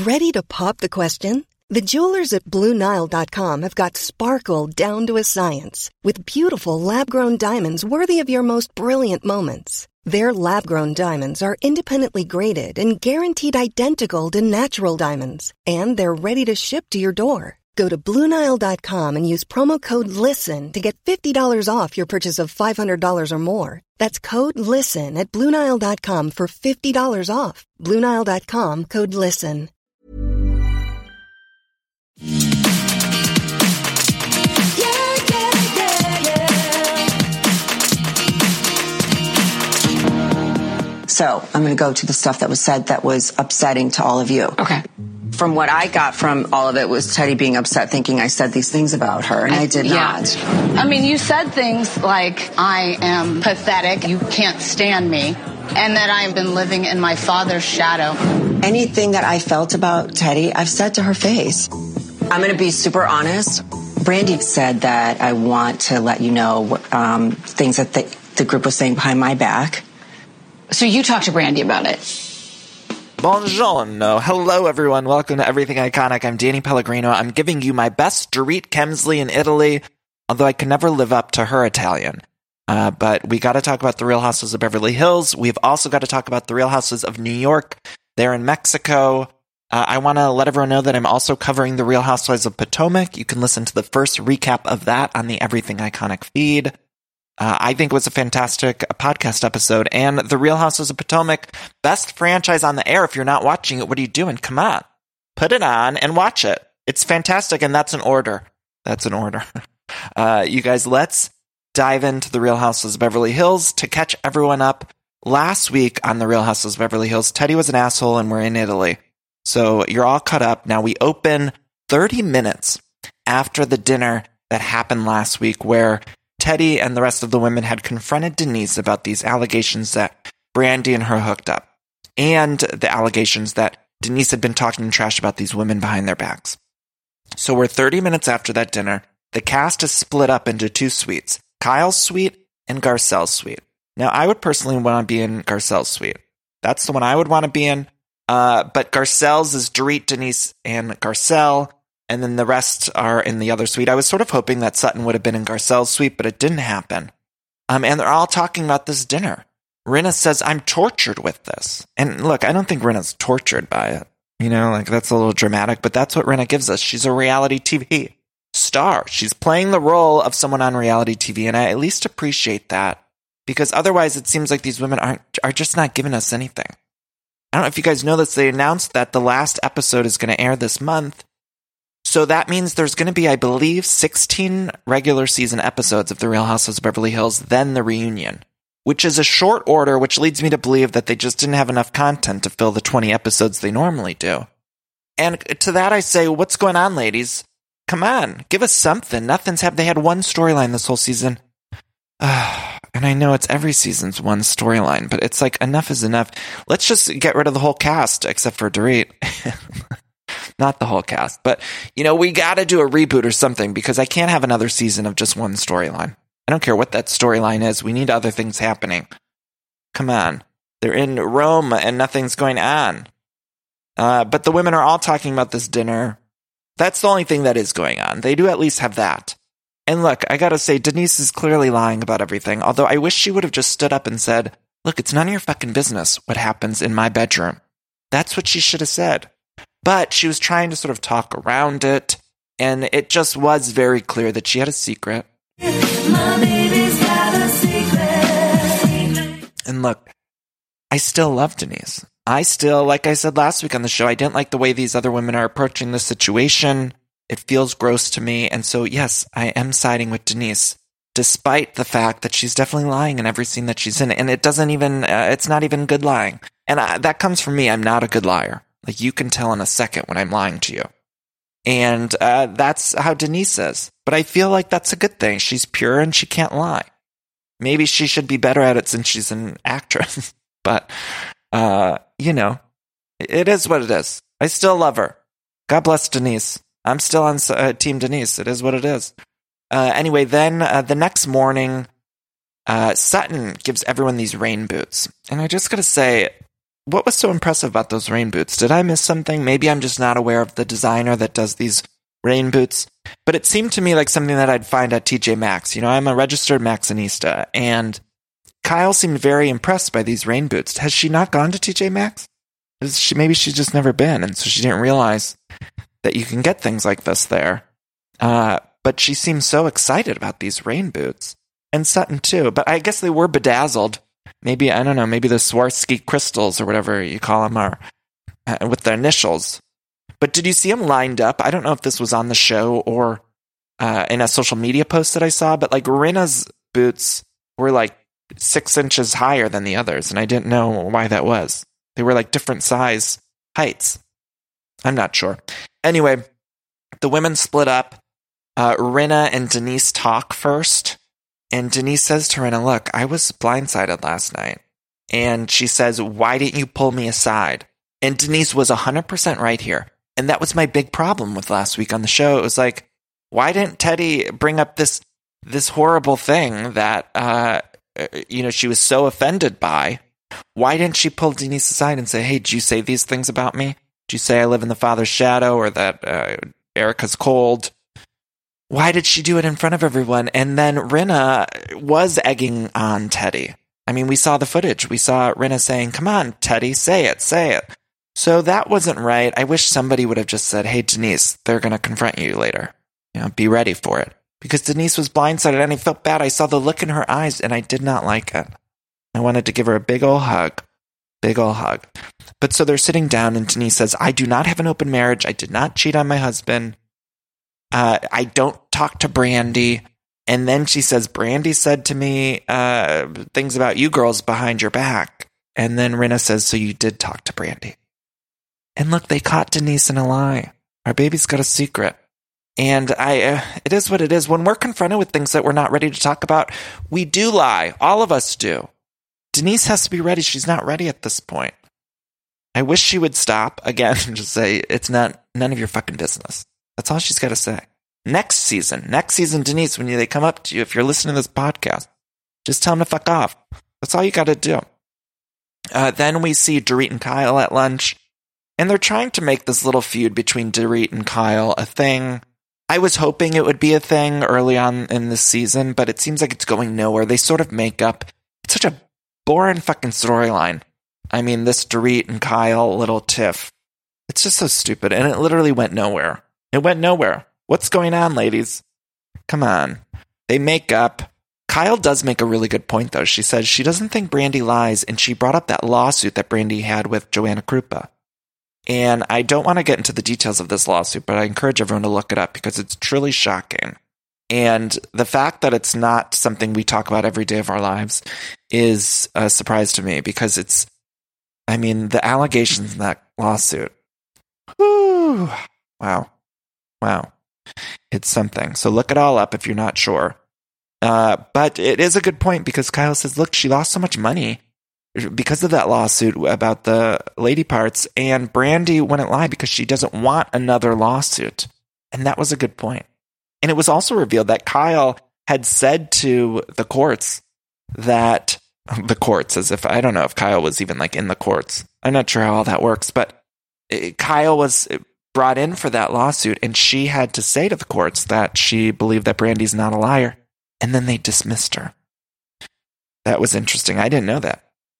Ready to pop the question? The jewelers at BlueNile.com have got sparkle down to a science with beautiful lab-grown diamonds worthy of your most brilliant moments. Their lab-grown diamonds are independently graded and guaranteed identical to natural diamonds, and they're ready to ship to your door. Go to BlueNile.com and use promo code LISTEN to get $50 off your purchase of $500 or more. That's code LISTEN at BlueNile.com for $50 off. BlueNile.com, code LISTEN. So I'm going to go to the stuff that was said that was upsetting to all of you. Okay. From what I got from all of it was Teddy being upset thinking I said these things about her, and I did not. I mean, you said things like, I am pathetic, you can't stand me, and that I've been living in my father's shadow. Anything that I felt about Teddy, I've said to her face. I'm going to be super honest. Brandy said that I want to let you know things that the group was saying behind my back. So you talked to Brandy about it? Buongiorno. Hello, everyone. Welcome to Everything Iconic. I'm Danny Pellegrino. I'm giving you my best Dorit Kemsley in Italy, although I can never live up to her Italian. But we got to talk about The Real Housewives of Beverly Hills. We've also got to talk about The Real Housewives of New York. They're in Mexico. I want to let everyone know that I'm also covering The Real Housewives of Potomac. You can listen to the first recap of that on the Everything Iconic feed. I think it was a fantastic podcast episode, and The Real Housewives of Potomac, best franchise on the air. If you're not watching it, what are you doing? Come on. Put it on and watch it. It's fantastic, and that's an order. That's an order. You guys, let's dive into The Real Housewives of Beverly Hills. To catch everyone up, last week on The Real Housewives of Beverly Hills, Teddy was an asshole, and we're in Italy. So you're all caught up. Now we open 30 minutes after the dinner that happened last week, where Teddy and the rest of the women had confronted Denise about these allegations that Brandy and her hooked up, and the allegations that Denise had been talking trash about these women behind their backs. So we're 30 minutes after that dinner. The cast is split up into two suites, Kyle's suite and Garcelle's suite. Now, I would personally want to be in Garcelle's suite. That's the one I would want to be in. But Garcelle's is Dorit, Denise, and Garcelle. And then the rest are in the other suite. I was sort of hoping that Sutton would have been in Garcelle's suite, but it didn't happen. And they're all talking about this dinner. Rinna says, I'm tortured with this. And look, I don't think Rinna's tortured by it. You know, like that's a little dramatic, but that's what Rinna gives us. She's a reality TV star. She's playing the role of someone on reality TV, and I at least appreciate that, because otherwise it seems like these women are just not giving us anything. I don't know if you guys know this. They announced that the last episode is going to air this month. So that means there's going to be, I believe, 16 regular season episodes of The Real Housewives of Beverly Hills, then the reunion, which is a short order, which leads me to believe that they just didn't have enough content to fill the 20 episodes they normally do. And to that I say, what's going on, ladies? Come on, give us something. They had one storyline this whole season. And I know it's every season's one storyline, but it's like enough is enough. Let's just get rid of the whole cast, except for Dorit. Not the whole cast, but, you know, we got to do a reboot or something, because I can't have another season of just one storyline. I don't care what that storyline is. We need other things happening. Come on. They're in Rome and nothing's going on. But the women are all talking about this dinner. That's the only thing that is going on. They do at least have that. And look, I got to say, Denise is clearly lying about everything, although I wish she would have just stood up and said, look, it's none of your fucking business what happens in my bedroom. That's what she should have said. But she was trying to sort of talk around it, and it just was very clear that she had a secret. My baby's got a secret. And look, I still love Denise. Like I said last week on the show, I didn't like the way these other women are approaching the situation. It feels gross to me. And so, yes, I am siding with Denise, despite the fact that she's definitely lying in every scene that she's in. And it's not even good lying. And that comes from me. I'm not a good liar. Like, you can tell in a second when I'm lying to you. And that's how Denise is. But I feel like that's a good thing. She's pure and she can't lie. Maybe she should be better at it since she's an actress. But, you know, it is what it is. I still love her. God bless Denise. I'm still on Team Denise. It is what it is. Anyway, then the next morning, Sutton gives everyone these rain boots. And I just got to say, what was so impressive about those rain boots? Did I miss something? Maybe I'm just not aware of the designer that does these rain boots, but it seemed to me like something that I'd find at TJ Maxx. I'm a registered Maxxinista, and Kyle seemed very impressed by these rain boots. Has she not gone to TJ Maxx? Maybe she's just never been, and so she didn't realize that you can get things like this there. But she seems so excited about these rain boots. And Sutton too, but I guess they were bedazzled. Maybe, I don't know, maybe the Swarovski crystals or whatever you call them are with the initials. But did you see them lined up? I don't know if this was on the show or in a social media post that I saw, but like Rinna's boots were like 6 inches higher than the others, and I didn't know why that was. They were like different size heights. I'm not sure. Anyway, the women split up. Rinna and Denise talk first, and Denise says to Rinna, look, I was blindsided last night. And she says, why didn't you pull me aside? And Denise was 100% right here. And that was my big problem with last week on the show. It was like, why didn't Teddi bring up this horrible thing that, she was so offended by? Why didn't she pull Denise aside and say, hey, did you say these things about me? Did you say I live in the father's shadow, or that Erika's cold? Why did she do it in front of everyone? And then Rinna was egging on Teddi. I mean, we saw the footage. We saw Rinna saying, come on, Teddi, say it. So that wasn't right. I wish somebody would have just said, hey, Denise, they're going to confront you later. Be ready for it. Because Denise was blindsided, and I felt bad. I saw the look in her eyes, and I did not like it. I wanted to give her a big ol' hug. Big ol' hug. But so they're sitting down, and Denise says, I do not have an open marriage. I did not cheat on my husband. I don't talk to Brandi. And then she says, Brandi said to me things about you girls behind your back. And then Rinna says, so you did talk to Brandi. And look, they caught Denise in a lie. Our baby's got a secret. And it is what it is. When we're confronted with things that we're not ready to talk about, we do lie. All of us do. Denise has to be ready. She's not ready at this point. I wish she would stop again and just say, it's none of your fucking business. That's all she's got to say. Next season, Denise, when they come up to you, if you're listening to this podcast, just tell them to fuck off. That's all you got to do. Then we see Dorit and Kyle at lunch, and they're trying to make this little feud between Dorit and Kyle a thing. I was hoping it would be a thing early on in this season, but it seems like it's going nowhere. They sort of make up. It's such a boring fucking storyline. I mean, this Dorit and Kyle little tiff. It's just so stupid, and it literally went nowhere. It went nowhere. What's going on, ladies? Come on. They make up. Kyle does make a really good point, though. She says she doesn't think Brandi lies, and she brought up that lawsuit that Brandi had with Joanna Krupa. And I don't want to get into the details of this lawsuit, but I encourage everyone to look it up because it's truly shocking. And the fact that it's not something we talk about every day of our lives is a surprise to me because the allegations in that lawsuit. Whew, wow. It's something. So look it all up if you're not sure. But it is a good point because Kyle says, look, she lost so much money because of that lawsuit about the lady parts, and Brandi wouldn't lie because she doesn't want another lawsuit. And that was a good point. And it was also revealed that Kyle had said to the courts that the courts, as if I don't know if Kyle was even like in the courts. I'm not sure how all that works, but Kyle was brought in for that lawsuit, and she had to say to the courts that she believed that Brandi's not a liar, and then they dismissed her. That was interesting. I didn't know that.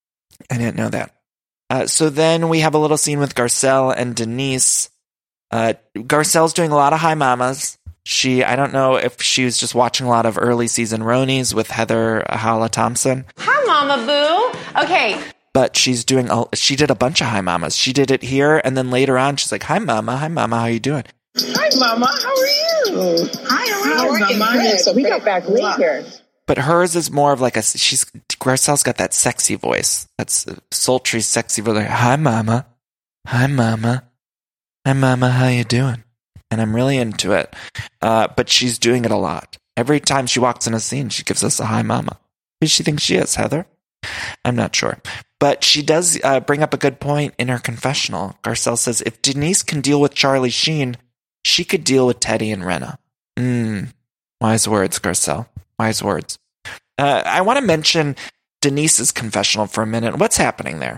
So then we have a little scene with Garcelle and Denise. Garcelle's doing a lot of hi mamas. I don't know if she was just watching a lot of early season Ronies with Heather Hala Thompson. Hi, Mama Boo. Okay. But she did a bunch of hi mamas. She did it here, and then later on, she's like, hi mama, how you doing? Hi, Mama, how are you? Hi, how are you? Mama? So we got back late here. But hers is more of like Garcelle's got that sexy voice. That's sultry, sexy voice. Like, hi, Mama. Hi, Mama, how you doing? And I'm really into it. But she's doing it a lot. Every time she walks in a scene, she gives us a hi, Mama. Who does she think she is, Heather? I'm not sure. But she does bring up a good point in her confessional. Garcelle says, if Denise can deal with Charlie Sheen, she could deal with Teddi and Rinna. Wise words, Garcelle. Wise words. I want to mention Denise's confessional for a minute. What's happening there?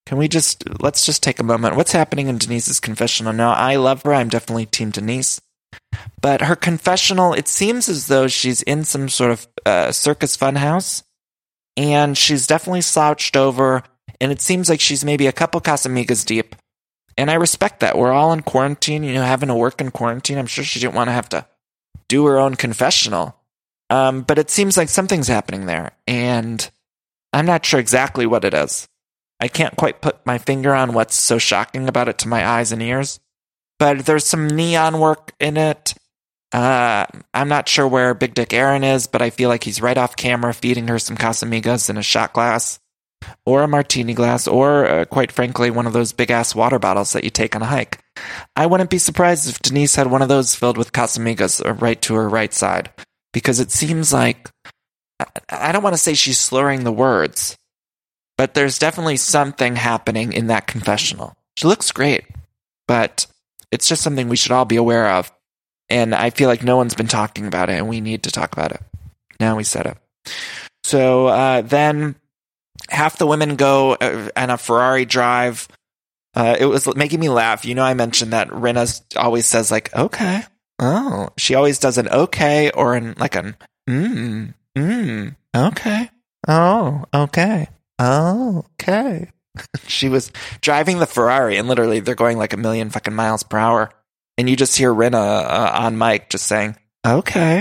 let's just take a moment. What's happening in Denise's confessional? Now, I love her. I'm definitely Team Denise. But her confessional, it seems as though she's in some sort of circus funhouse. And she's definitely slouched over. And it seems like she's maybe a couple Casamigos deep. And I respect that. We're all in quarantine, having to work in quarantine. I'm sure she didn't want to have to do her own confessional. But it seems like something's happening there. And I'm not sure exactly what it is. I can't quite put my finger on what's so shocking about it to my eyes and ears. But there's some neon work in it. I'm not sure where Big Dick Aaron is, but I feel like he's right off camera feeding her some Casamigos in a shot glass or a martini glass or, quite frankly, one of those big-ass water bottles that you take on a hike. I wouldn't be surprised if Denise had one of those filled with Casamigos right to her right side, because it seems like, I don't want to say she's slurring the words, but there's definitely something happening in that confessional. She looks great, but it's just something we should all be aware of. And I feel like no one's been talking about it, and we need to talk about it. Now we said it. So then half the women go on a Ferrari drive. It was making me laugh. I mentioned that Rinna always says, like, okay. Oh, she always does an okay or like an okay. Oh, okay. Oh, okay. She was driving the Ferrari, and literally they're going like 1,000,000 fucking miles per hour. And you just hear Rinna on mic just saying, okay.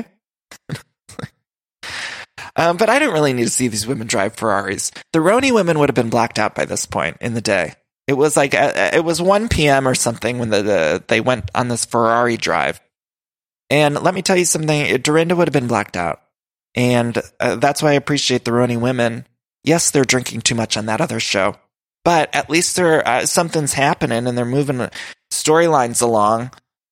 But I didn't really need to see these women drive Ferraris. The Roni women would have been blacked out by this point in the day. It was like, it was 1 p.m. or something when they went on this Ferrari drive. And let me tell you something, Dorinda would have been blacked out. And that's why I appreciate the Roni women. Yes, they're drinking too much on that other show. But at least something's happening and they're moving storylines along.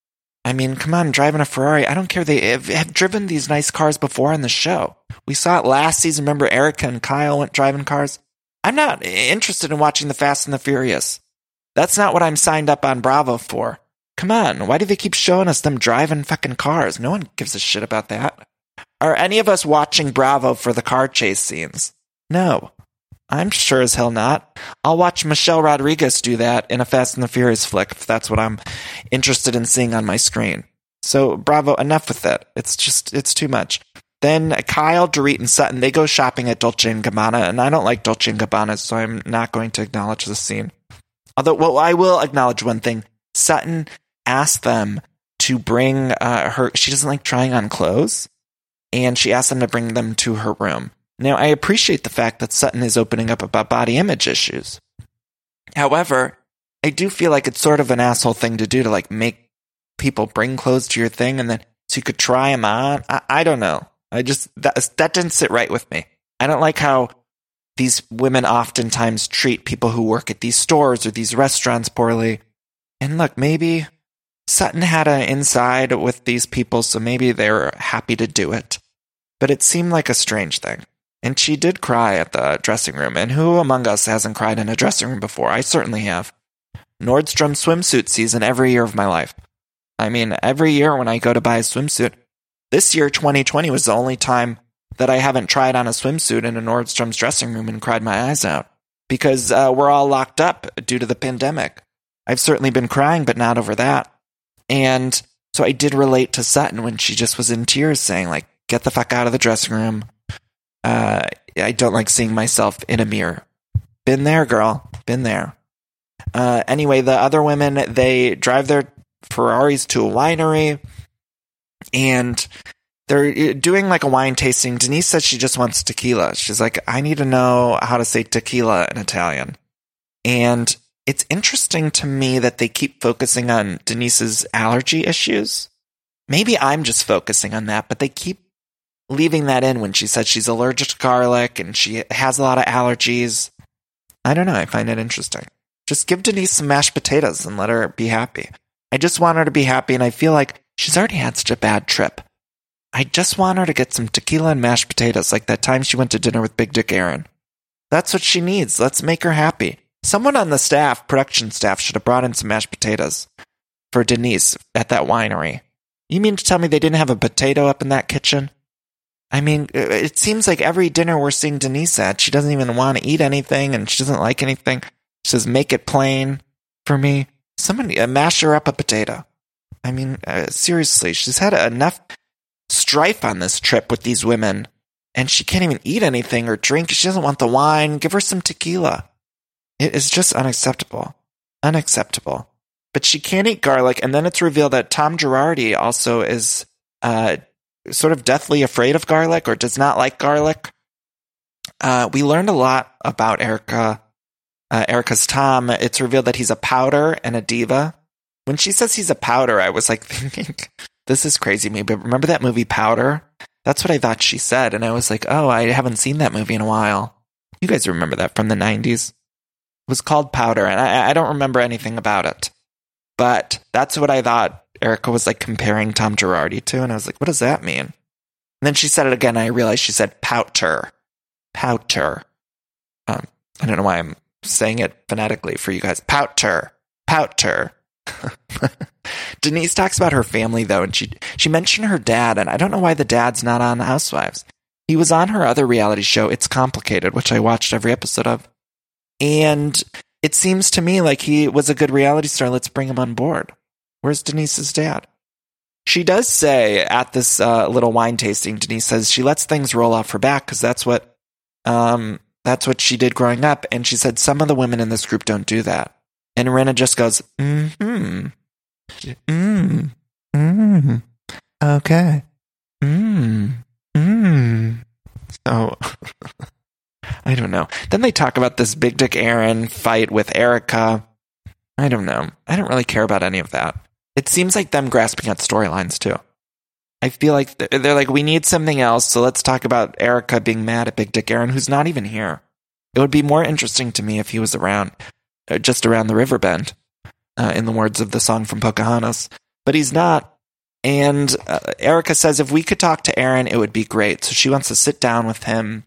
I mean, come on, driving a Ferrari. I don't care. They have driven these nice cars before on the show. We saw it last season. Remember Erica and Kyle went driving cars? I'm not interested in watching the Fast and the Furious. That's not what I'm signed up on Bravo for. Come on. Why do they keep showing us them driving fucking cars? No one gives a shit about that. Are any of us watching Bravo for the car chase scenes? No. I'm sure as hell not. I'll watch Michelle Rodriguez do that in a Fast and the Furious flick if that's what I'm interested in seeing on my screen. So, Bravo, enough with it. It's too much. Then Kyle, Dorit, and Sutton, they go shopping at Dolce & Gabbana, and I don't like Dolce & Gabbana, so I'm not going to acknowledge the scene. Although, well, I will acknowledge one thing. Sutton asked them to bring her, she doesn't like trying on clothes, and she asked them to bring them to her room. Now, I appreciate the fact that Sutton is opening up about body image issues. However, I do feel like it's sort of an asshole thing to do to like make people bring clothes to your thing and then so you could try them on. I don't know. That didn't sit right with me. I don't like how these women oftentimes treat people who work at these stores or these restaurants poorly. And look, maybe Sutton had an inside with these people, so maybe they were happy to do it. But it seemed like a strange thing. And she did cry at the dressing room. And who among us hasn't cried in a dressing room before? I certainly have. Nordstrom swimsuit season every year of my life. I mean, every year when I go to buy a swimsuit. This year, 2020, was the only time that I haven't tried on a swimsuit in a Nordstrom's dressing room and cried my eyes out. Because we're all locked up due to the pandemic. I've certainly been crying, but not over that. And so I did relate to Sutton when she just was in tears saying, like, get the fuck out of the dressing room. I don't like seeing myself in a mirror. Been there, girl. Been there. Anyway, the other women, they drive their Ferraris to a winery, and they're doing like a wine tasting. Denise says she just wants tequila. She's like, I need to know how to say tequila in Italian. And it's interesting to me that they keep focusing on Denise's allergy issues. Maybe I'm just focusing on that, but they keep leaving that in when she said she's allergic to garlic and she has a lot of allergies. I don't know. I find it interesting. Just give Denise some mashed potatoes and let her be happy. I just want her to be happy, and I feel like she's already had such a bad trip. I just want her to get some tequila and mashed potatoes like that time she went to dinner with Big Dick Aaron. That's what she needs. Let's make her happy. Someone on the staff, production staff, should have brought in some mashed potatoes for Denise at that winery. You mean to tell me they didn't have a potato up in that kitchen? I mean, it seems like every dinner we're seeing Denise at, she doesn't even want to eat anything and she doesn't like anything. She says, make it plain for me. Somebody mash her up a potato. I mean, seriously, she's had enough strife on this trip with these women, and she can't even eat anything or drink. She doesn't want the wine. Give her some tequila. It is just unacceptable. Unacceptable. But she can't eat garlic, and then it's revealed that Tom Girardi also is sort of deathly afraid of garlic or does not like garlic. We learned a lot about Erica's Tom. It's revealed that he's a pouter and a diva. When she says he's a pouter, I was like thinking, this is crazy to me, but remember that movie Powder? That's what I thought she said, and I was like, oh, I haven't seen that movie in a while. You guys remember that from the 90s? It was called Powder, and I don't remember anything about it. But that's what I thought Erica was like comparing Tom Girardi to, and I was like, what does that mean? And then she said it again, and I realized she said pouter. Pouter. I don't know why I'm saying it phonetically for you guys. Pouter. Pouter. Denise talks about her family, though, and she mentioned her dad, and I don't know why the dad's not on Housewives. He was on her other reality show, It's Complicated, which I watched every episode of, and it seems to me like he was a good reality star. Let's bring him on board. Where's Denise's dad? She does say at this little wine tasting, Denise says she lets things roll off her back because that's what she did growing up, and she said some of the women in this group don't do that. And Rinna just goes, okay. So, I don't know. Then they talk about this Big Dick Aaron fight with Erica. I don't know. I don't really care about any of that. It seems like them grasping at storylines, too. I feel like they're like, we need something else, so let's talk about Erica being mad at Big Dick Aaron, who's not even here. It would be more interesting to me if he was around, just around the river bend, in the words of the song from Pocahontas. But he's not. And Erica says if we could talk to Aaron, it would be great. So she wants to sit down with him.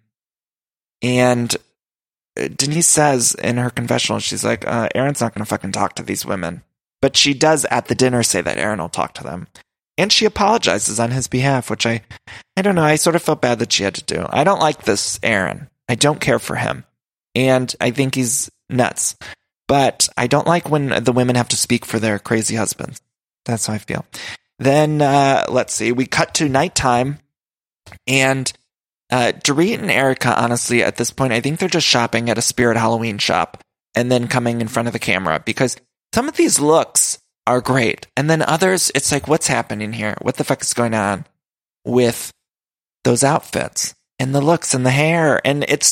And Denise says in her confessional, she's like, Aaron's not going to fucking talk to these women. But she does at the dinner say that Aaron will talk to them. And she apologizes on his behalf, which I don't know, I sort of felt bad that she had to do. I don't like this Aaron. I don't care for him. And I think he's nuts. But I don't like when the women have to speak for their crazy husbands. That's how I feel. Then, let's see, we cut to nighttime. And Dorit and Erica, honestly, at this point, I think they're just shopping at a Spirit Halloween shop and then coming in front of the camera. Because some of these looks are great. And then others, it's like, what's happening here? What the fuck is going on with those outfits and the looks and the hair? And it's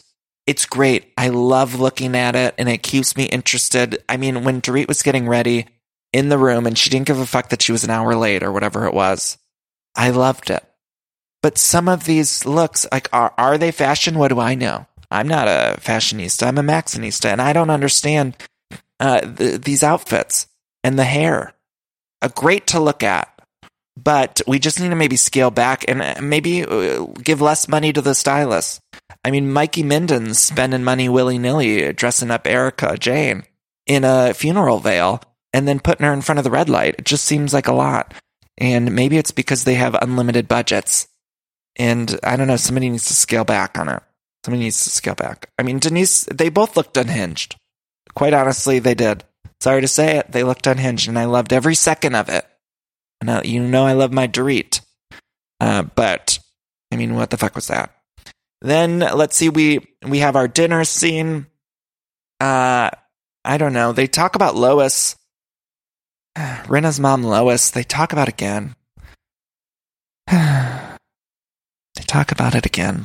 great. I love looking at it, and it keeps me interested. I mean, when Dorit was getting ready in the room and she didn't give a fuck that she was an hour late or whatever it was, I loved it. But some of these looks, like, are they fashion? What do I know? I'm not a fashionista. I'm a Maxinista, and I don't understand these outfits and the hair. Great to look at. But we just need to maybe scale back and maybe give less money to the stylists. I mean, Mikey Minden's spending money willy-nilly dressing up Erica Jane in a funeral veil and then putting her in front of the red light. It just seems like a lot. And maybe it's because they have unlimited budgets. And I don't know, somebody needs to scale back on it. Somebody needs to scale back. I mean, Denise, they both looked unhinged. Quite honestly, they did. Sorry to say it, they looked unhinged, and I loved every second of it. And you know I love my Dorit. But, I mean, what the fuck was that? Then, let's see, we have our dinner scene. I don't know. They talk about Lois. Rinna's mom, Lois. They talk about it again. They talk about it again.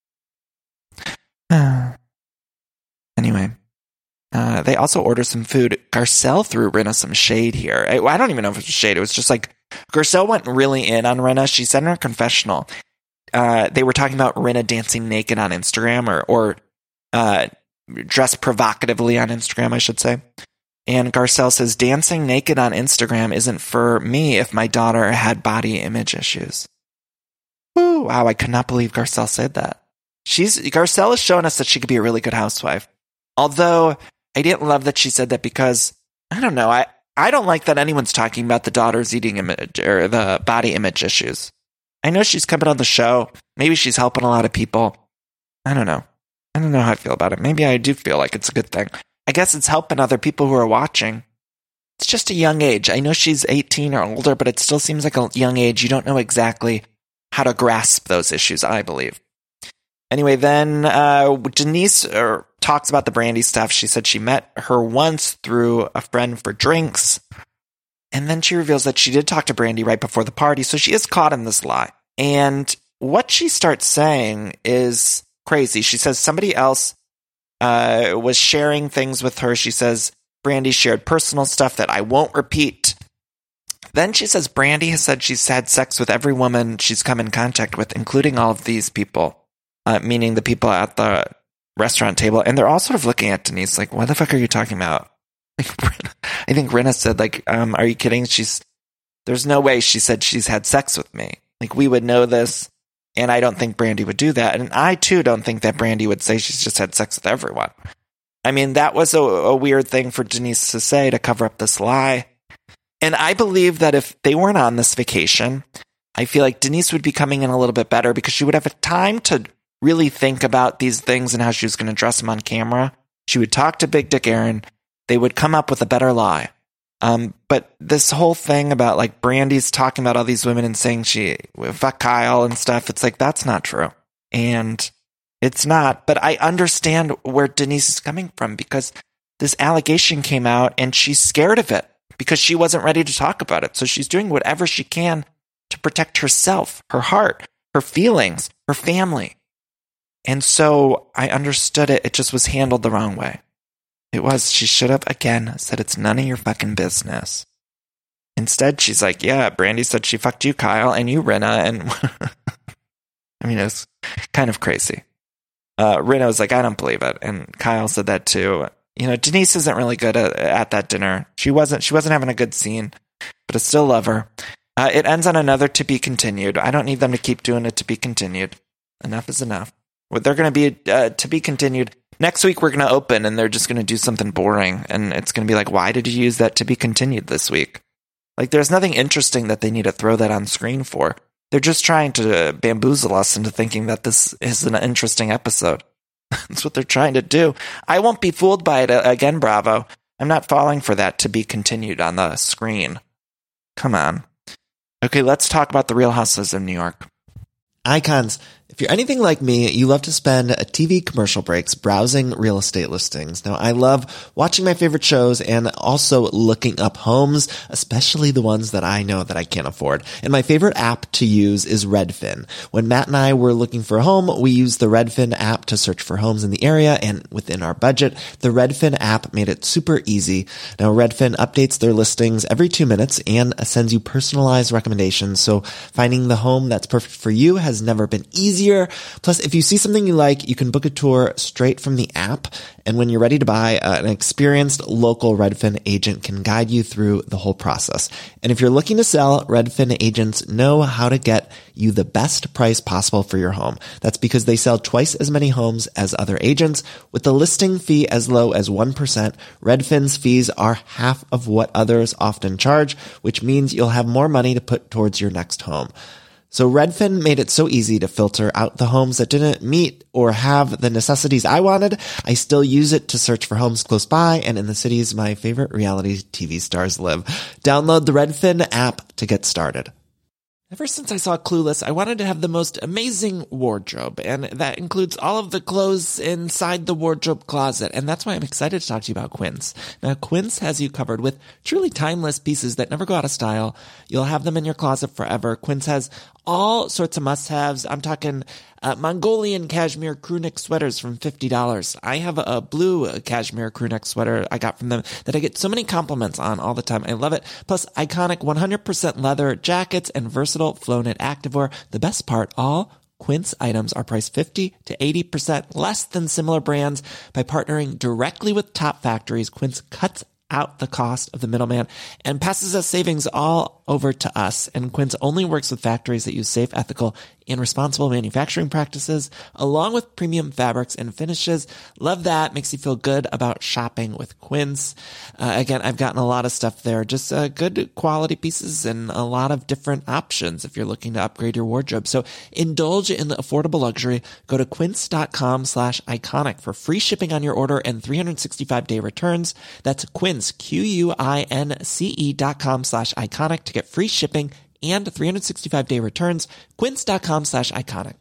Anyway. They also order some food. Garcelle threw Rinna some shade here. I don't even know if it was shade. It was just like, Garcelle went really in on Rinna. She said in her confessional, they were talking about Rinna dancing naked on Instagram or dressed provocatively on Instagram, I should say. And Garcelle says, dancing naked on Instagram isn't for me if my daughter had body image issues. Ooh, wow, I could not believe Garcelle said that. Garcelle has shown us that she could be a really good housewife. Although, I didn't love that she said that because, I don't know, I don't like that anyone's talking about the daughter's eating image or the body image issues. I know she's coming on the show. Maybe she's helping a lot of people. I don't know. I don't know how I feel about it. Maybe I do feel like it's a good thing. I guess it's helping other people who are watching. It's just a young age. I know she's 18 or older, but it still seems like a young age. You don't know exactly how to grasp those issues, I believe. Anyway, then Denise talks about the Brandi stuff. She said she met her once through a friend for drinks. And then she reveals that she did talk to Brandi right before the party. So she is caught in this lie. And what she starts saying is crazy. She says somebody else was sharing things with her. She says Brandi shared personal stuff that I won't repeat. Then she says Brandi has said she's had sex with every woman she's come in contact with, including all of these people, meaning the people at the restaurant table. And they're all sort of looking at Denise like, what the fuck are you talking about? I think Rinna said, like, are you kidding? There's no way she said she's had sex with me. Like, we would know this, and I don't think Brandi would do that. And I, too, don't think that Brandi would say she's just had sex with everyone. I mean, that was a weird thing for Denise to say to cover up this lie. And I believe that if they weren't on this vacation, I feel like Denise would be coming in a little bit better because she would have a time to really think about these things and how she was going to dress them on camera. She would talk to Big Dick Aaron. They would come up with a better lie. But this whole thing about like Brandi's talking about all these women and saying she fuck Kyle and stuff, it's like, that's not true. And it's not, but I understand where Denise is coming from because this allegation came out and she's scared of it because she wasn't ready to talk about it. So she's doing whatever she can to protect herself, her heart, her feelings, her family. And so I understood it. It just was handled the wrong way. She should have, again, said it's none of your fucking business. Instead, she's like, yeah, Brandi said she fucked you, Kyle, and you, Rinna, and I mean, it was kind of crazy. Rinna was like, I don't believe it, and Kyle said that too. You know, Denise isn't really good at that dinner. She wasn't having a good scene, but I still love her. It ends on another to be continued. I don't need them to keep doing it to be continued. Enough is enough. Well, they're going to be to be continued. Next week, we're going to open, and they're just going to do something boring, and it's going to be like, why did you use that to be continued this week? Like, there's nothing interesting that they need to throw that on screen for. They're just trying to bamboozle us into thinking that this is an interesting episode. That's what they're trying to do. I won't be fooled by it again, Bravo. I'm not falling for that to be continued on the screen. Come on. Okay, let's talk about the Real Housewives of New York. Icons, if you're anything like me, you love to spend TV commercial breaks browsing real estate listings. Now, I love watching my favorite shows and also looking up homes, especially the ones that I know that I can't afford. And my favorite app to use is Redfin. When Matt and I were looking for a home, we used the Redfin app to search for homes in the area and within our budget. The Redfin app made it super easy. Now, Redfin updates their listings every 2 minutes and sends you personalized recommendations. So finding the home that's perfect for you has never been easier. Plus, if you see something you like, you can book a tour straight from the app. And when you're ready to buy, an experienced local Redfin agent can guide you through the whole process. And if you're looking to sell, Redfin agents know how to get you the best price possible for your home. That's because they sell twice as many homes as other agents. With the listing fee as low as 1%, Redfin's fees are half of what others often charge, which means you'll have more money to put towards your next home. So Redfin made it so easy to filter out the homes that didn't meet or have the necessities I wanted. I still use it to search for homes close by and in the cities my favorite reality TV stars live. Download the Redfin app to get started. Ever since I saw Clueless, I wanted to have the most amazing wardrobe, and that includes all of the clothes inside the wardrobe closet, and that's why I'm excited to talk to you about Quince. Now, Quince has you covered with truly timeless pieces that never go out of style. You'll have them in your closet forever. Quince has all sorts of must-haves. I'm talking Mongolian cashmere crewneck sweaters from $50. I have a blue cashmere crewneck sweater I got from them that I get so many compliments on all the time. I love it. Plus, iconic 100% leather jackets and versatile flow-knit activewear. The best part, all Quince items are priced 50 to 80% less than similar brands. By partnering directly with top factories, Quince cuts out the cost of the middleman and passes us savings all over to us. And Quince only works with factories that use safe, ethical, and responsible manufacturing practices, along with premium fabrics and finishes. Love that. Makes you feel good about shopping with Quince. Again, I've gotten a lot of stuff there, just good quality pieces and a lot of different options if you're looking to upgrade your wardrobe. So indulge in the affordable luxury. Go to quince.com/iconic for free shipping on your order and 365-day returns. That's Quince, QUINCE.com/iconic to get free shipping and 365-day returns. Quince.com/iconic.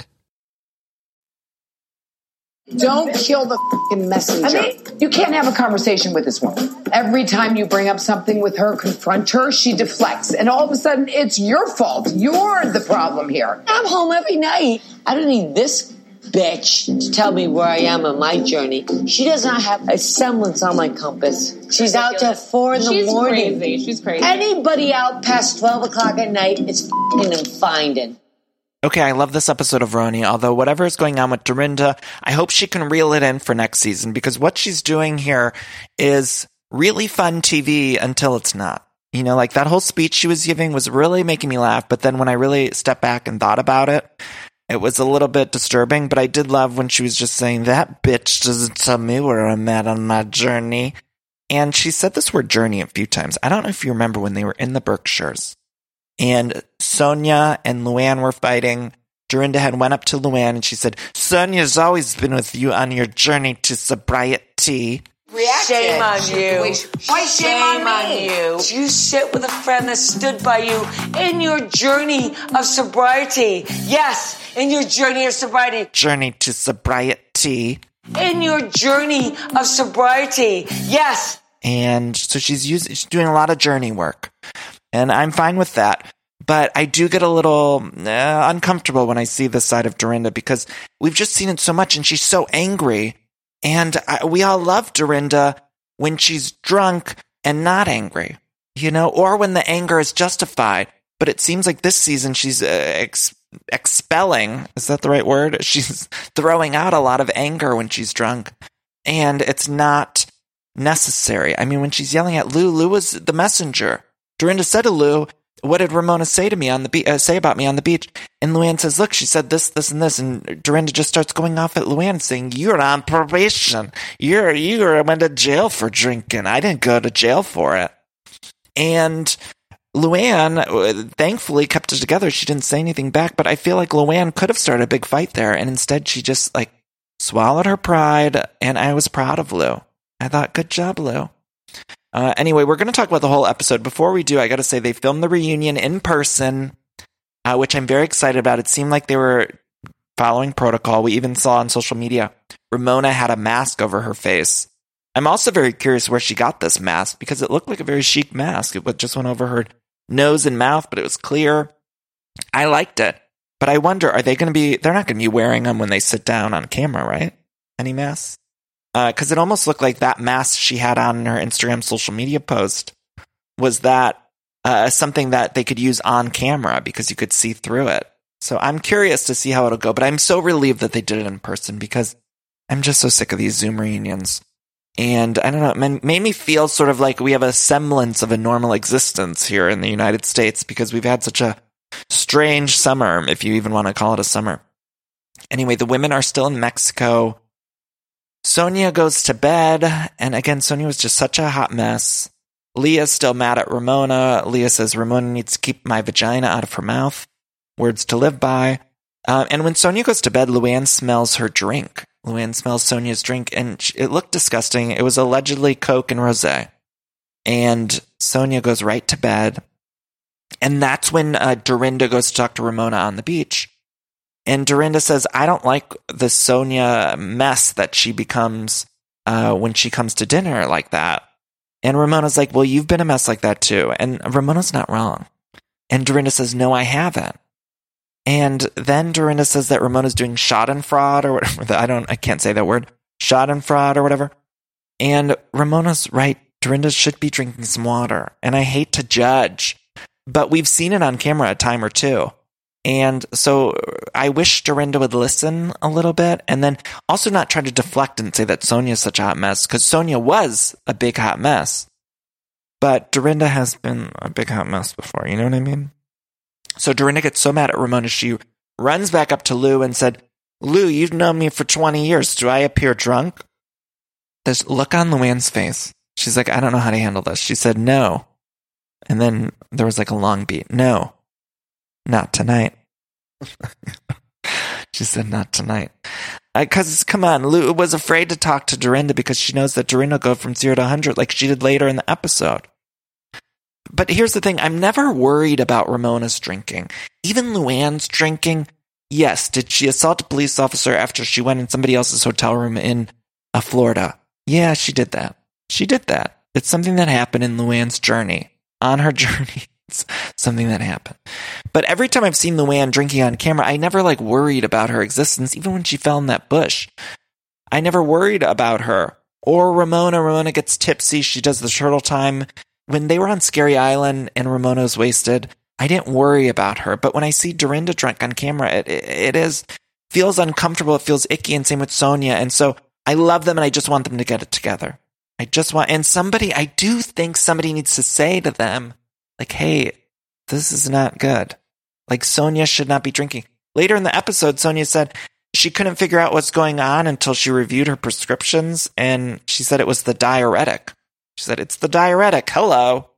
Don't kill the fucking messenger. I mean, you can't have a conversation with this woman. Every time you bring up something with her, confront her, she deflects. And all of a sudden, it's your fault. You're the problem here. I'm home every night. I don't need this bitch to tell me where I am on my journey. She does not have a semblance on my compass. She's out till 4 in the morning. She's crazy. Anybody out past 12 o'clock at night is f***ing and finding. Okay, I love this episode of Roni, although whatever is going on with Dorinda, I hope she can reel it in for next season, because what she's doing here is really fun TV until it's not. You know, like that whole speech she was giving was really making me laugh, but then when I really stepped back and thought about it, it was a little bit disturbing, but I did love when she was just saying, that bitch doesn't tell me where I'm at on my journey. And she said this word journey a few times. I don't know if you remember when they were in the Berkshires and Sonia and Luann were fighting. Dorinda had went up to Luann and she said, Sonia's always been with you on your journey to sobriety. Shame on you. Why shame on you? You sit with a friend that stood by you in your journey of sobriety. Yes, in your journey of sobriety. Journey to sobriety. In your journey of sobriety. Yes. And so she's doing a lot of journey work. And I'm fine with that. But I do get a little uncomfortable when I see this side of Dorinda, because we've just seen it so much and she's so angry. And we all love Dorinda when she's drunk and not angry, you know, or when the anger is justified. But it seems like this season she's expelling, is that the right word? She's throwing out a lot of anger when she's drunk. And it's not necessary. I mean, when she's yelling at Lou, Lou was the messenger. Dorinda said to Lou, what did Ramona say to me on the say about me on the beach? And Luann says, look, she said this, this, and this. And Dorinda just starts going off at Luann saying, you're on probation. You went to jail for drinking. I didn't go to jail for it. And Luann thankfully kept it together. She didn't say anything back, but I feel like Luann could have started a big fight there. And instead she just like swallowed her pride. And I was proud of Lou. I thought, good job, Lou. Anyway, we're going to talk about the whole episode. Before we do, I got to say they filmed the reunion in person, which I'm very excited about. It seemed like they were following protocol. We even saw on social media, Ramona had a mask over her face. I'm also very curious where she got this mask, because it looked like a very chic mask. It just went over her nose and mouth, but it was clear. I liked it. But I wonder, they're not going to be wearing them when they sit down on camera, right? Any masks? Because it almost looked like that mask she had on her Instagram social media post was that something that they could use on camera because you could see through it. So I'm curious to see how it'll go, but I'm so relieved that they did it in person, because I'm just so sick of these Zoom reunions. And I don't know, it made me feel sort of like we have a semblance of a normal existence here in the United States, because we've had such a strange summer, if you even want to call it a summer. Anyway, the women are still in Mexico. Sonia goes to bed, and again, Sonia was just such a hot mess. Leah's still mad at Ramona. Leah says Ramona needs to keep my vagina out of her mouth. Words to live by. And when Sonia goes to bed, Luann smells her drink. Luann smells Sonia's drink, and it looked disgusting. It was allegedly Coke and rosé. And Sonia goes right to bed. And that's when Dorinda goes to talk to Ramona on the beach. And Dorinda says, I don't like the Sonia mess that she becomes when she comes to dinner like that. And Ramona's like, well, you've been a mess like that too. And Ramona's not wrong. And Dorinda says, no, I haven't. And then Dorinda says that Ramona's doing schadenfreude or whatever. I can't say that word. Schadenfreude or whatever. And Ramona's right. Dorinda should be drinking some water. And I hate to judge, but we've seen it on camera a time or two. And so I wish Dorinda would listen a little bit, and then also not try to deflect and say that Sonia's such a hot mess, because Sonia was a big hot mess. But Dorinda has been a big hot mess before, you know what I mean? So Dorinda gets so mad at Ramona, she runs back up to Lou and said, Lou, you've known me for 20 years. Do I appear drunk? There's look on Luann's face. She's like, I don't know how to handle this. She said, no. And then there was like a long beat. No, not tonight. She said, not tonight. Because, come on, Lou was afraid to talk to Dorinda because she knows that Dorinda will go from 0 to 100 like she did later in the episode. But here's the thing. I'm never worried about Ramona's drinking. Even Luann's drinking. Yes, did she assault a police officer after she went in somebody else's hotel room in Florida? Yeah, she did that. She did that. It's something that happened in Luann's journey. On her journey, it's something that happened. But every time I've seen Luann drinking on camera, I never worried about her existence, even when she fell in that bush. I never worried about her. Or Ramona. Ramona gets tipsy. She does the turtle time. When they were on Scary Island and Ramona was wasted, I didn't worry about her. But when I see Dorinda drunk on camera, it feels uncomfortable. It feels icky. And same with Sonia. And so I love them and I just want them to get it together. I do think somebody needs to say to them, hey, this is not good. Sonia should not be drinking. Later in the episode, Sonia said she couldn't figure out what's going on until she reviewed her prescriptions. And she said it was the diuretic. She said, it's the diuretic. Hello.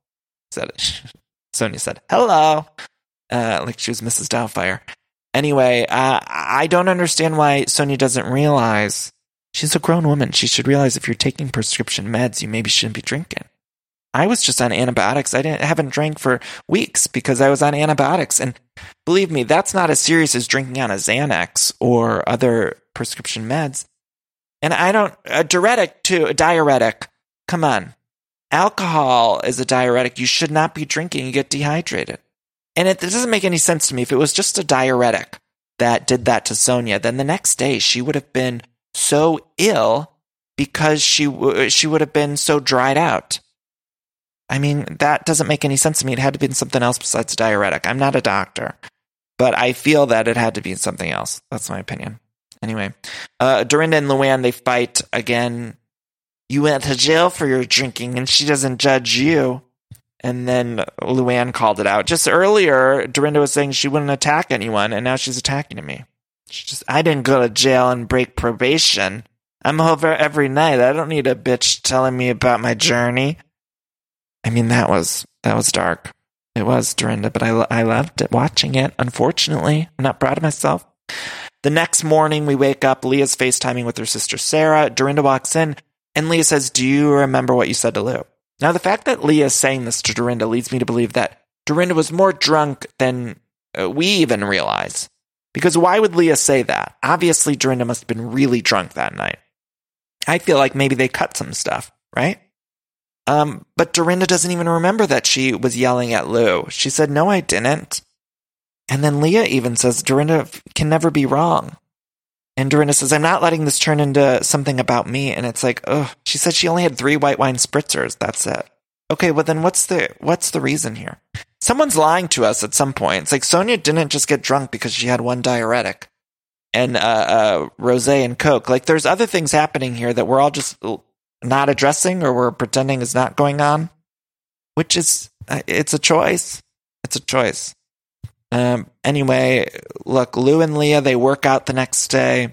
Sonia said, hello. Like she was Mrs. Doubtfire. Anyway, I don't understand why Sonia doesn't realize. She's a grown woman. She should realize if you're taking prescription meds, you maybe shouldn't be drinking. I was just on antibiotics. I haven't drank for weeks because I was on antibiotics. And believe me, that's not as serious as drinking on a Xanax or other prescription meds. And a diuretic. Come on. Alcohol is a diuretic. You should not be drinking. You get dehydrated. And it doesn't make any sense to me. If it was just a diuretic that did that to Sonia, then the next day she would have been so ill because she would have been so dried out. I mean, that doesn't make any sense to me. It had to be something else besides a diuretic. I'm not a doctor, but I feel that it had to be something else. That's my opinion. Anyway, Dorinda and Luann, they fight again. You went to jail for your drinking and she doesn't judge you. And then Luann called it out. Just earlier, Dorinda was saying she wouldn't attack anyone, and now she's attacking me. I didn't go to jail and break probation. I'm over every night. I don't need a bitch telling me about my journey. I mean, that was dark. It was, Dorinda, but I loved it, watching it. Unfortunately, I'm not proud of myself. The next morning, we wake up. Leah's FaceTiming with her sister, Sarah. Dorinda walks in, and Leah says, do you remember what you said to Lou? Now, the fact that Leah is saying this to Dorinda leads me to believe that Dorinda was more drunk than we even realize. Because why would Leah say that? Obviously, Dorinda must have been really drunk that night. I feel like maybe they cut some stuff, right? But Dorinda doesn't even remember that she was yelling at Lou. She said, no, I didn't. And then Leah even says, Dorinda can never be wrong. And Dorinda says, I'm not letting this turn into something about me. And it's like, ugh. She said she only had 3 white wine spritzers. That's it. Okay, well then what's the reason here? Someone's lying to us at some point. It's like Sonia didn't just get drunk because she had one diuretic and rosé and Coke. Like there's other things happening here that we're all just not addressing or we're pretending is not going on, which is, it's a choice. It's a choice. Anyway, look, Lou and Leah, they work out the next day.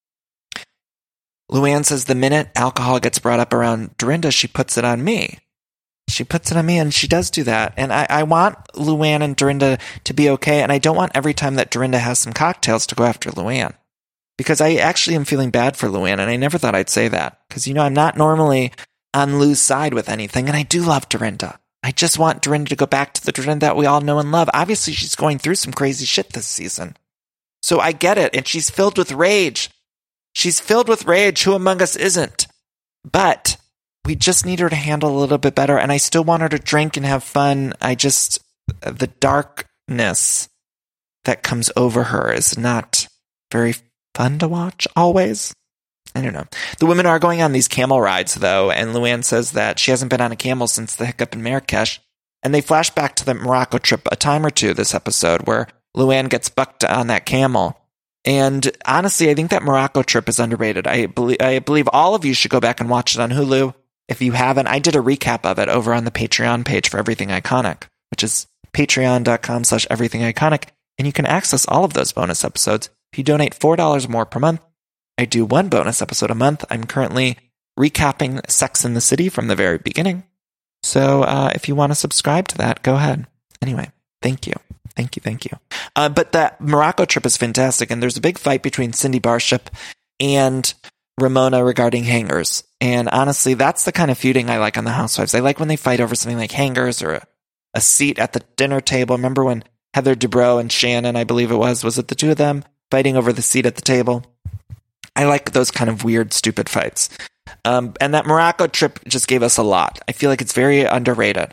Luann says the minute alcohol gets brought up around Dorinda, she puts it on me. She puts it on me, and she does do that. And I want Luann and Dorinda to be okay, and I don't want every time that Dorinda has some cocktails to go after Luann. Because I actually am feeling bad for Luann, and I never thought I'd say that. Because, I'm not normally on Lou's side with anything, and I do love Dorinda. I just want Dorinda to go back to the Dorinda that we all know and love. Obviously, she's going through some crazy shit this season. So I get it, and she's filled with rage. She's filled with rage. Who among us isn't? But we just need her to handle a little bit better, and I still want her to drink and have fun. The darkness that comes over her is not very fun to watch always. I don't know. The women are going on these camel rides, though, and Luann says that she hasn't been on a camel since the hiccup in Marrakesh, and they flash back to the Morocco trip a time or two this episode where Luann gets bucked on that camel. And honestly, I think that Morocco trip is underrated. I believe all of you should go back and watch it on Hulu. If you haven't, I did a recap of it over on the Patreon page for Everything Iconic, which is patreon.com/everythingiconic. And you can access all of those bonus episodes. If you donate $4 more per month, I do one bonus episode a month. I'm currently recapping Sex and the City from the very beginning. So if you want to subscribe to that, go ahead. Anyway, thank you. But that Morocco trip is fantastic. And there's a big fight between Cindy Barshop and Ramona regarding hangers. And honestly, that's the kind of feuding I like on The Housewives. I like when they fight over something like hangers or a seat at the dinner table. Remember when Heather Dubrow and Shannon, I believe it was it the two of them fighting over the seat at the table? I like those kind of weird, stupid fights. And that Morocco trip just gave us a lot. I feel like it's very underrated.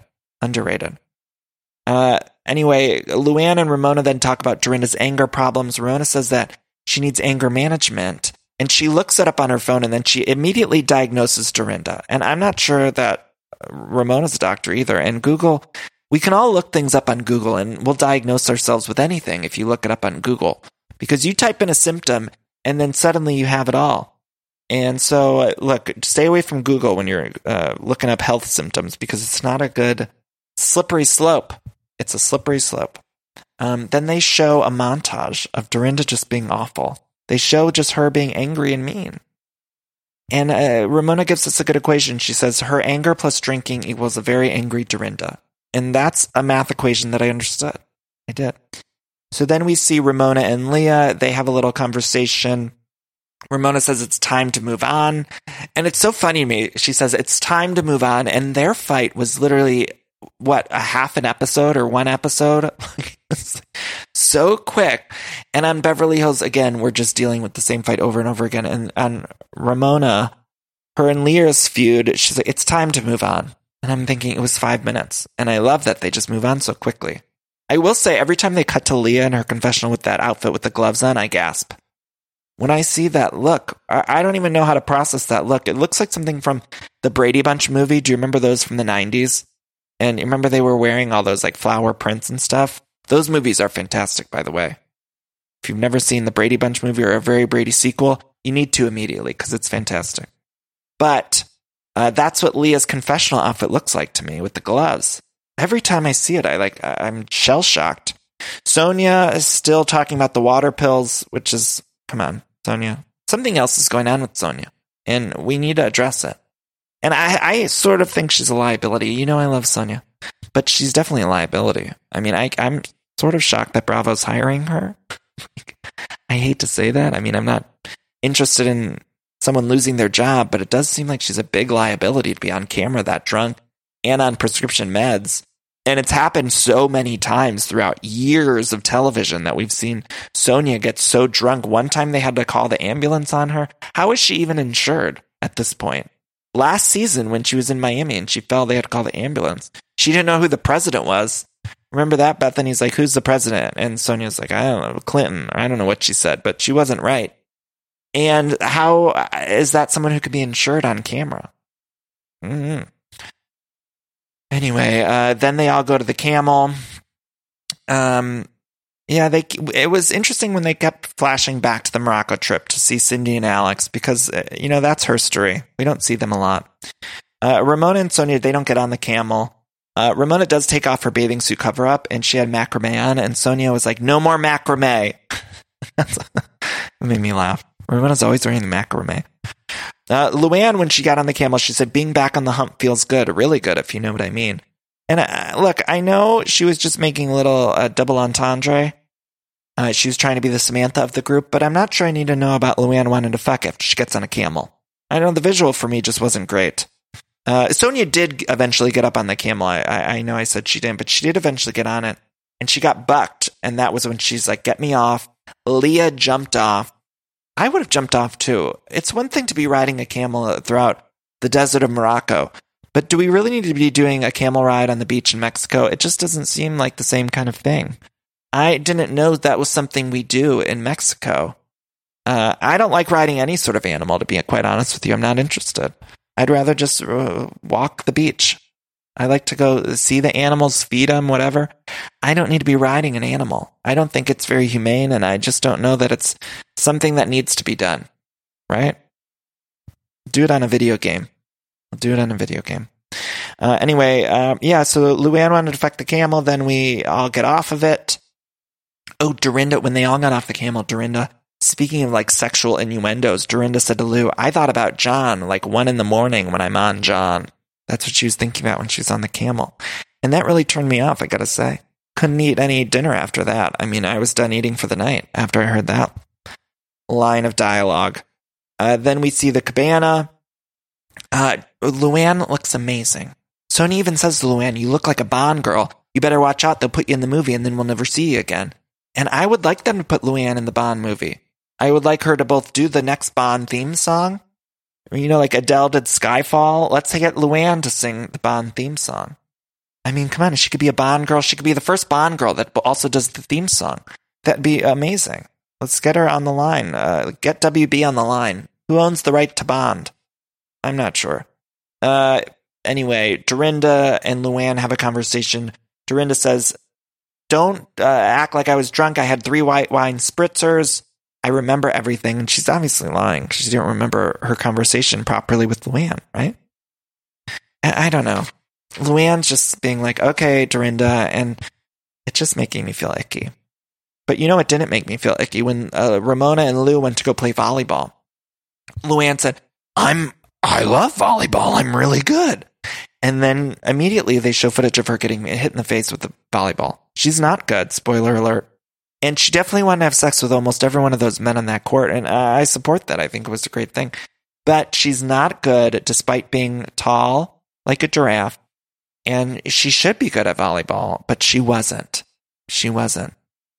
Anyway, Luann and Ramona then talk about Dorinda's anger problems. Ramona says that she needs anger management. And she looks it up on her phone, and then she immediately diagnoses Dorinda. And I'm not sure that Ramona's a doctor either. And Google, we can all look things up on Google, and we'll diagnose ourselves with anything if you look it up on Google. Because you type in a symptom, and then suddenly you have it all. And so, look, stay away from Google when you're looking up health symptoms, because it's not a good slippery slope. It's a slippery slope. Then they show a montage of Dorinda just being awful. They show just her being angry and mean. And Ramona gives us a good equation. She says her anger plus drinking equals a very angry Dorinda. And that's a math equation that I understood. I did. So then we see Ramona and Leah. They have a little conversation. Ramona says it's time to move on. And it's so funny to me. She says it's time to move on. And their fight was literally, a half an episode or one episode? So quick. And on Beverly Hills, again, we're just dealing with the same fight over and over again. And on Ramona, her and Leah's feud, she's like, it's time to move on. And I'm thinking it was 5 minutes. And I love that they just move on so quickly. I will say, every time they cut to Leah in her confessional with that outfit with the gloves on, I gasp. When I see that look, I don't even know how to process that look. It looks like something from the Brady Bunch movie. Do you remember those from the 90s? And you remember they were wearing all those like flower prints and stuff? Those movies are fantastic, by the way. If you've never seen the Brady Bunch movie or a Very Brady sequel, you need to immediately because it's fantastic. But that's what Leah's confessional outfit looks like to me with the gloves. Every time I see it, I'm shell-shocked. Sonia is still talking about the water pills, which is, come on, Sonia. Something else is going on with Sonia, and we need to address it. And I sort of think she's a liability. You know I love Sonia, but she's definitely a liability. I mean, I'm sort of shocked that Bravo's hiring her. I hate to say that. I mean, I'm not interested in someone losing their job, but it does seem like she's a big liability to be on camera that drunk and on prescription meds. And it's happened so many times throughout years of television that we've seen Sonia get so drunk. One time they had to call the ambulance on her. How is she even insured at this point? Last season, when she was in Miami and she fell, they had to call the ambulance. She didn't know who the president was. Remember that? Bethany's like, who's the president? And Sonia's like, I don't know, Clinton. I don't know what she said, but she wasn't right. And how is that someone who could be insured on camera? Mm-hmm. Anyway, then they all go to the Camel. It was interesting when they kept flashing back to the Morocco trip to see Cindy and Alex because, that's her story. We don't see them a lot. Ramona and Sonia, they don't get on the Camel. Ramona does take off her bathing suit cover-up, and she had macrame on, and Sonia was like, no more macrame. It made me laugh. Ramona's always wearing the macrame. Luann, when she got on the Camel, she said, being back on the hump feels good, really good, if you know what I mean. And look, I know she was just making a little double entendre. She was trying to be the Samantha of the group, but I'm not sure I need to know about Luann wanting to fuck after she gets on a camel. I know the visual for me just wasn't great. Sonia did eventually get up on the Camel. I know I said she didn't, but she did eventually get on it. And she got bucked, and that was when she's like, get me off. Leah jumped off. I would have jumped off too. It's one thing to be riding a camel throughout the desert of Morocco, but do we really need to be doing a camel ride on the beach in Mexico? It just doesn't seem like the same kind of thing. I didn't know that was something we do in Mexico. I don't like riding any sort of animal, to be quite honest with you. I'm not interested. I'd rather just walk the beach. I like to go see the animals, feed them, whatever. I don't need to be riding an animal. I don't think it's very humane, and I just don't know that it's something that needs to be done. Right? Do it on a video game. We'll do it in a video game. Anyway, so Luann wanted to fuck the camel, then we all get off of it. Oh, Dorinda, when they all got off the camel, Dorinda, speaking of like sexual innuendos, Dorinda said to Lou, I thought about John like 1 a.m. when I'm on John. That's what she was thinking about when she was on the camel. And that really turned me off, I gotta say. Couldn't eat any dinner after that. I mean, I was done eating for the night after I heard that line of dialogue. Then we see the cabana. Luann looks amazing. Sonia even says to Luann, you look like a Bond girl. You better watch out. They'll put you in the movie and then we'll never see you again. And I would like them to put Luann in the Bond movie. I would like her to both do the next Bond theme song. You know, like Adele did Skyfall. Let's get Luann to sing the Bond theme song. I mean, come on. She could be a Bond girl. She could be the first Bond girl that also does the theme song. That'd be amazing. Let's get her on the line. Get WB on the line. Who owns the right to Bond? I'm not sure. Anyway, Dorinda and Luann have a conversation. Dorinda says, don't act like I was drunk. I had 3 white wine spritzers. I remember everything. And she's obviously lying. She didn't remember her conversation properly with Luann, right? I don't know. Luann's just being like, okay, Dorinda, and it's just making me feel icky. But you know what didn't make me feel icky? When Ramona and Lou went to go play volleyball. Luann said, I love volleyball. I'm really good. And then immediately they show footage of her getting hit in the face with the volleyball. She's not good, spoiler alert. And she definitely wanted to have sex with almost every one of those men on that court. And I support that. I think it was a great thing. But she's not good despite being tall like a giraffe. And she should be good at volleyball, but she wasn't. She wasn't.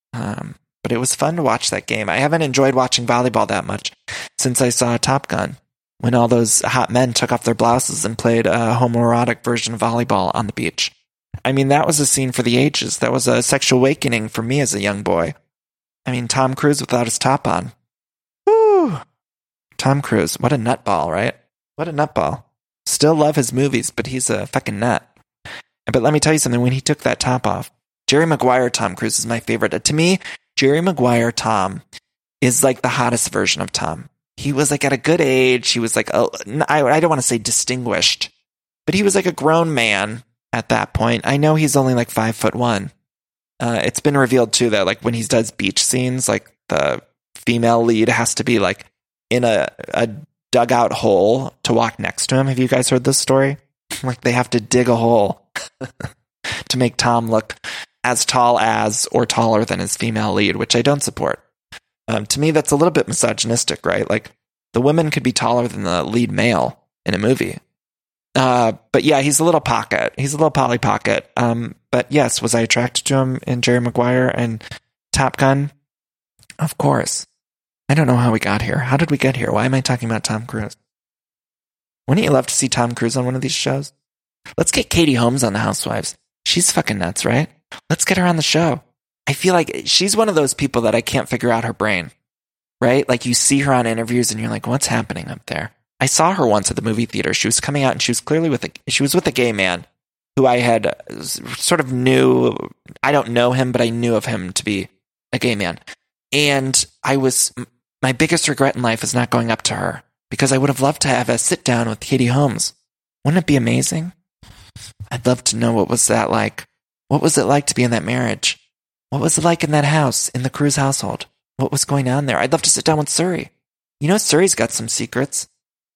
But it was fun to watch that game. I haven't enjoyed watching volleyball that much since I saw Top Gun, when all those hot men took off their blouses and played a homoerotic version of volleyball on the beach. I mean, that was a scene for the ages. That was a sexual awakening for me as a young boy. I mean, Tom Cruise without his top on. Woo! Tom Cruise, what a nutball, right? What a nutball. Still love his movies, but he's a fucking nut. But let me tell you something, when he took that top off, Jerry Maguire Tom Cruise is my favorite. To me, Jerry Maguire Tom is like the hottest version of Tom. He was like at a good age. He was like, I don't want to say distinguished, but he was like a grown man at that point. I know he's only like 5'1". It's been revealed too that like when he does beach scenes, like the female lead has to be like in a dugout hole to walk next to him. Have you guys heard this story? Like they have to dig a hole to make Tom look as tall as or taller than his female lead, which I don't support. To me, that's a little bit misogynistic, right? Like the women could be taller than the lead male in a movie. But yeah, he's a little pocket. He's a little Polly Pocket. But yes, was I attracted to him in Jerry Maguire and Top Gun? Of course. I don't know how we got here. How did we get here? Why am I talking about Tom Cruise? Wouldn't you love to see Tom Cruise on one of these shows? Let's get Katie Holmes on The Housewives. She's fucking nuts, right? Let's get her on the show. I feel like she's one of those people that I can't figure out her brain, right? Like you see her on interviews and you're like, what's happening up there? I saw her once at the movie theater. She was coming out and she was clearly with a gay man who I had sort of knew. I don't know him, but I knew of him to be a gay man. And my biggest regret in life is not going up to her because I would have loved to have a sit down with Katie Holmes. Wouldn't it be amazing? I'd love to know what was that like. What was it like to be in that marriage? What was it like in that house, in the Cruise household? What was going on there? I'd love to sit down with Suri. You know, Suri's got some secrets.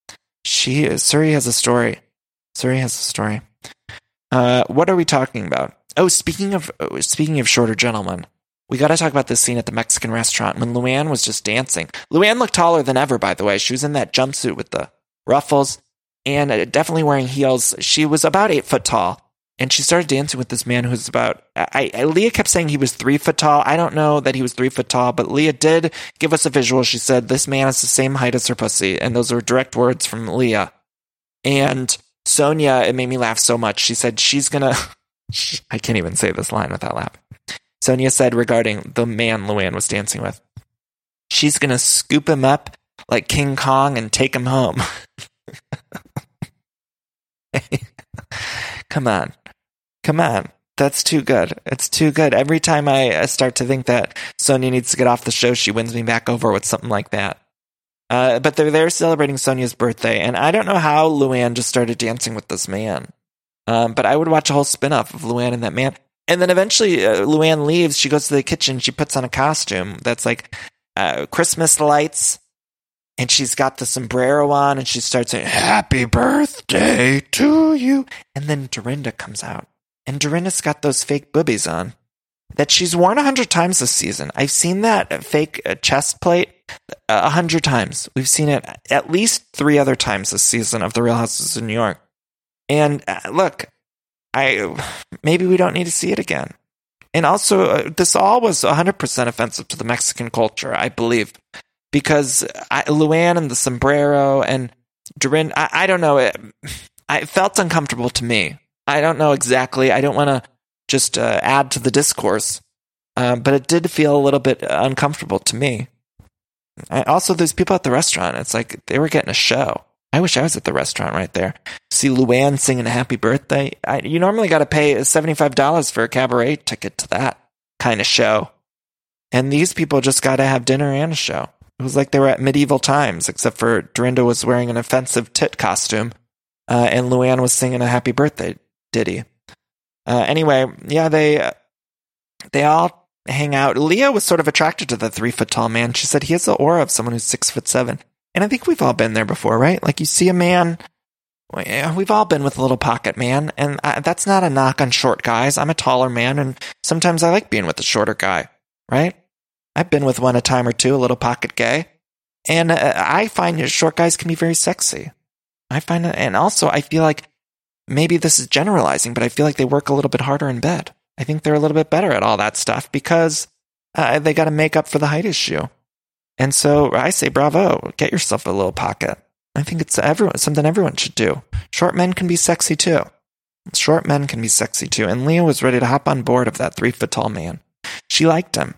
Suri has a story. Suri has a story. What are we talking about? Oh, speaking of shorter gentlemen, we got to talk about this scene at the Mexican restaurant when Luann was just dancing. Luann looked taller than ever, by the way. She was in that jumpsuit with the ruffles and definitely wearing heels. She was about 8 foot tall. And she started dancing with this man who's about, Leah kept saying he was 3 foot tall. I don't know that he was 3 foot tall, but Leah did give us a visual. She said, this man is the same height as her pussy. And those were direct words from Leah. And Sonia, it made me laugh so much. She said, I can't even say this line without laughing. Sonia said regarding the man Luann was dancing with, she's going to scoop him up like King Kong and take him home. Come on. That's too good. It's too good. Every time I start to think that Sonia needs to get off the show, she wins me back over with something like that. But they're there celebrating Sonia's birthday, and I don't know how Luann just started dancing with this man. But I would watch a whole spin-off of Luann and that man. And then eventually Luann leaves. She goes to the kitchen. She puts on a costume that's like Christmas lights. And she's got the sombrero on, and she starts saying, "Happy birthday to you." And then Dorinda comes out. And Dorinda's got those fake boobies on that she's worn 100 times this season. I've seen that fake chest plate 100 times. We've seen it at least 3 other times this season of The Real Housewives of New York. And look, maybe we don't need to see it again. And also, this all was 100% offensive to the Mexican culture, I believe. Because Luann and the sombrero and Dorinda, I don't know. It felt uncomfortable to me. I don't know exactly. I don't want to just add to the discourse. But it did feel a little bit uncomfortable to me. Also, there's people at the restaurant. It's like they were getting a show. I wish I was at the restaurant right there. See Luann singing a happy birthday. You normally got to pay $75 for a cabaret ticket to that kind of show. And these people just got to have dinner and a show. It was like they were at medieval times, except for Dorinda was wearing an offensive tit costume, and Luann was singing a happy birthday ditty. Anyway, yeah, they all hang out. Leah was sort of attracted to the 3-foot-tall man. She said he has the aura of someone who's 6'7". And I think we've all been there before, right? Like you see a man, we've all been with a little pocket man, and that's not a knock on short guys. I'm a taller man, and sometimes I like being with a shorter guy, right? I've been with one a time or two, a little pocket gay. And I find short guys can be very sexy. I find it, and also I feel like maybe this is generalizing, but I feel like they work a little bit harder in bed. I think they're a little bit better at all that stuff because they got to make up for the height issue. And so I say, bravo, get yourself a little pocket. I think it's something everyone should do. Short men can be sexy too. Short men can be sexy too. And Leah was ready to hop on board of that 3-foot-tall man. She liked him.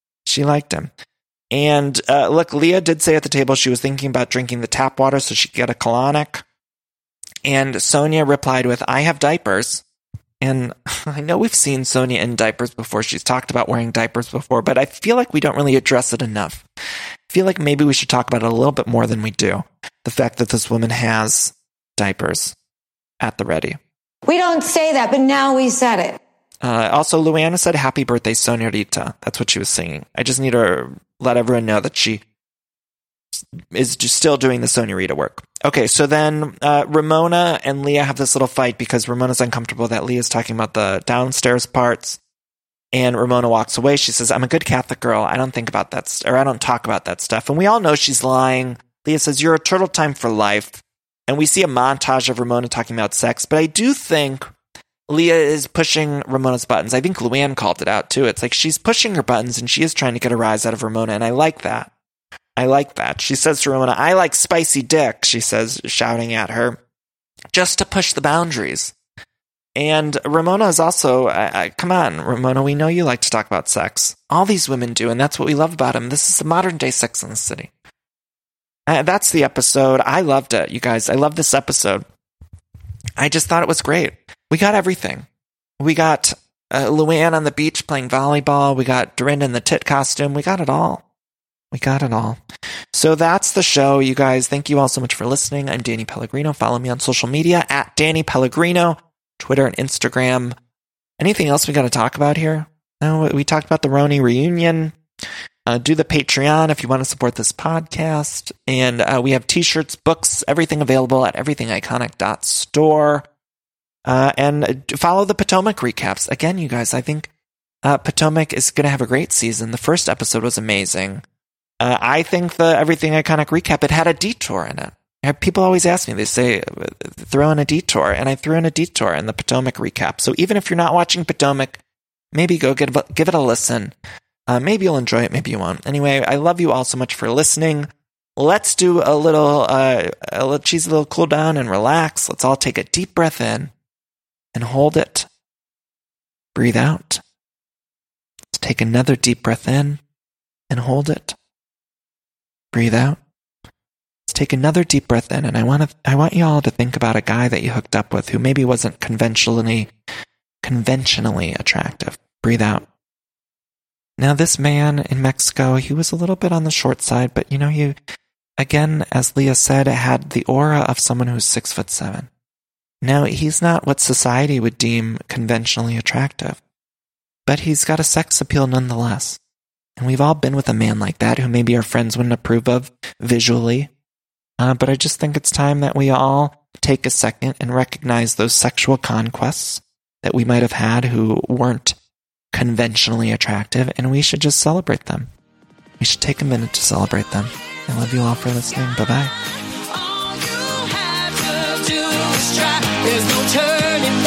And look, Leah did say at the table she was thinking about drinking the tap water so she could get a colonic. And Sonia replied with, "I have diapers." And I know we've seen Sonia in diapers before. She's talked about wearing diapers before, but I feel like we don't really address it enough. I feel like maybe we should talk about it a little bit more than we do. The fact that this woman has diapers at the ready. We don't say that, but now we said it. Also, Luann said, "Happy birthday, Sonia-Rita." That's what she was singing. I just need to let everyone know that she is just still doing the Sonia-Rita work. Okay, so then Ramona and Leah have this little fight because Ramona's uncomfortable that Leah's talking about the downstairs parts. And Ramona walks away. She says, "I'm a good Catholic girl. I don't think about that, or I don't talk about that stuff." And we all know she's lying. Leah says, "You're a turtle time for life." And we see a montage of Ramona talking about sex. But I do think Leah is pushing Ramona's buttons. I think Luann called it out too. It's like she's pushing her buttons and she is trying to get a rise out of Ramona. And I like that. She says to Ramona, "I like spicy dick," she says, shouting at her, just to push the boundaries. And Ramona is also, come on, Ramona, we know you like to talk about sex. All these women do, and that's what we love about them. This is the modern day Sex in the City. That's the episode. I loved it, you guys. I love this episode. I just thought it was great. We got everything. We got Luann on the beach playing volleyball. We got Dorinda in the tit costume. We got it all. So that's the show, you guys. Thank you all so much for listening. I'm Danny Pellegrino. Follow me on social media at Danny Pellegrino, Twitter and Instagram. Anything else we got to talk about here? No, we talked about the Roni reunion. Do the Patreon if you want to support this podcast. And we have t-shirts, books, everything available at everythingiconic.store. And follow the Potomac recaps. Again, you guys, I think Potomac is going to have a great season. The first episode was amazing. I think the Everything Iconic recap, it had a detour in it. People always ask me, they say, throw in a detour. And I threw in a detour in the Potomac recap. So even if you're not watching Potomac, maybe go give it a listen. Maybe you'll enjoy it, maybe you won't. Anyway, I love you all so much for listening. Let's do let's choose a little cool down and relax. Let's all take a deep breath in and hold it. Breathe out. Let's take another deep breath in and hold it. Breathe out. Let's take another deep breath in, and I want you all to think about a guy that you hooked up with who maybe wasn't conventionally attractive. Breathe out. Now, this man in Mexico, he was a little bit on the short side, but he again, as Leah said, had the aura of someone who's 6'7". Now, he's not what society would deem conventionally attractive, but he's got a sex appeal nonetheless. And we've all been with a man like that who maybe our friends wouldn't approve of visually. But I just think it's time that we all take a second and recognize those sexual conquests that we might have had who weren't conventionally attractive, and we should just celebrate them. We should take a minute to celebrate them. I love you all for listening. Bye-bye. There's no turning